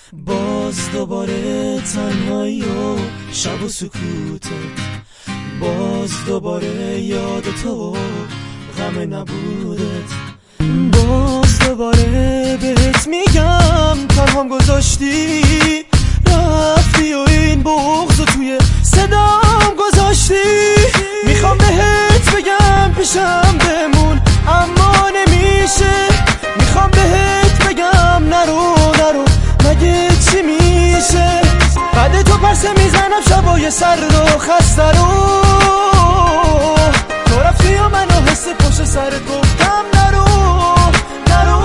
باز دوباره تنهایی و شب و سکوتت، باز دوباره یاد تو غم نبودت، باز دوباره بهت میگم تنهام گذاشتی، رفتی و این بغض توی صدام گذاشتی. میخوام بهت بگم پیشم بمون اما نمیشه، میخوام بهت بگم نرو نرو مگه چی میشه. بعد تو پرسه میزنم شبای سرد و خسته رو، تو رفتی و منو حس پشت سرت گفتم نرو نرو.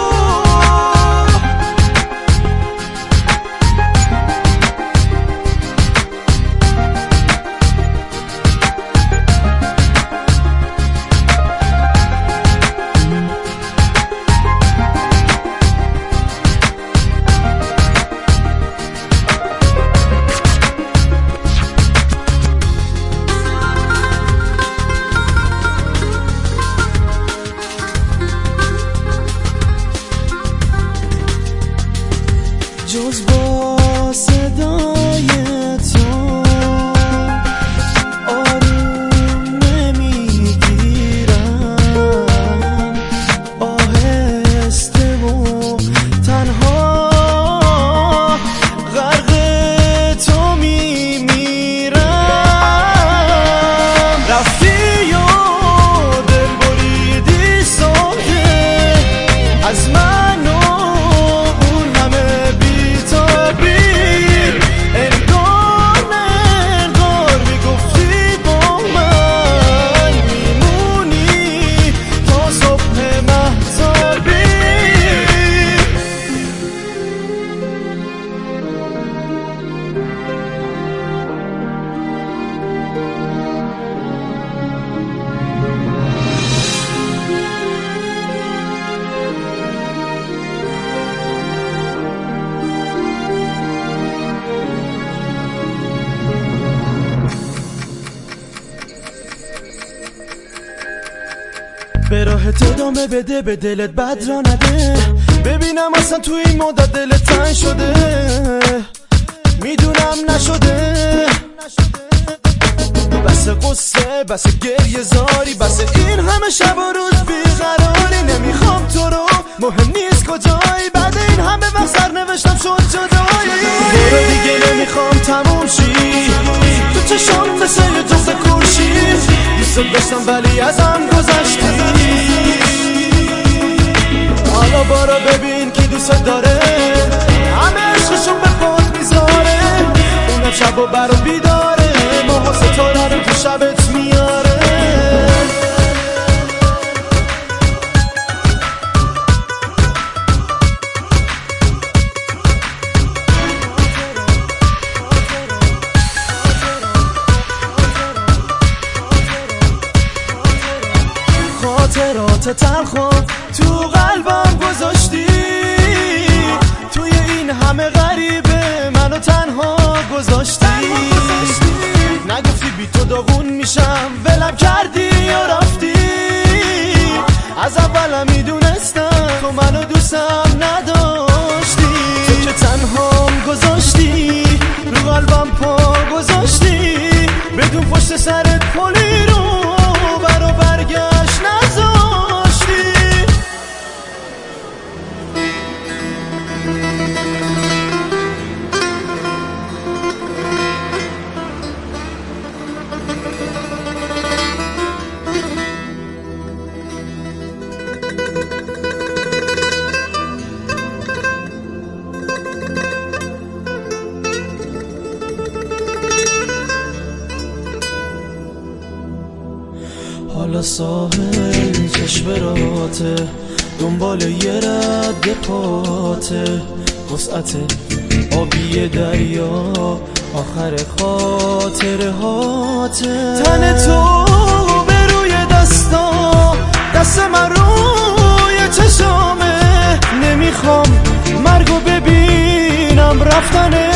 جز با صدای تو آروم نمیگیرم، آهسته و تنها غرق تو میمیرم. رفتی و دل بریدی ساده از من به راحت ادامه بده، به دلت بد را نده، ببینم اصلا تو این مدت دلت تنگ شده. میدونم نشده، بس قصه بس گریه زاری، بس این همه شب و روز بیقراری. نمیخوام تو رو، مهم نیست کجایی، بعد این همه وقت سرنوشتم شد جدایی. برو دیگه نمیخوام تموم شی، تو چشام مثل یه جفت کورشی، دوست داشتم ولی ازم گذشتی. حالا بارا ببین کی دوست داره، همه عشقشون به خود میذاره، اونم شب و برو بیداره، ماه و ستاره رو تو شبت میاره. خاطرات تلخم تو قلبم گذاشتی، توی این همه غریبه منو تنها گذاشتی. نگفتی بی تو داغون میشم، ولم کردی یا رفتی. از اولم میدونستم تو منو دوستم نداشتی، تو که تنهام گذاشتی، رو قلبم پا گذاشتی، بدون پشت سرت پلی رو برا برگشت نذاشتی. حالا ساحل چشم راته، دنبال یه رد پاته، وسعت آبی دریا، آخر خاطره هاته. تن تو به روی دستا، دست من روی چشامه، نمیخوام مرگو ببینم رفتنه.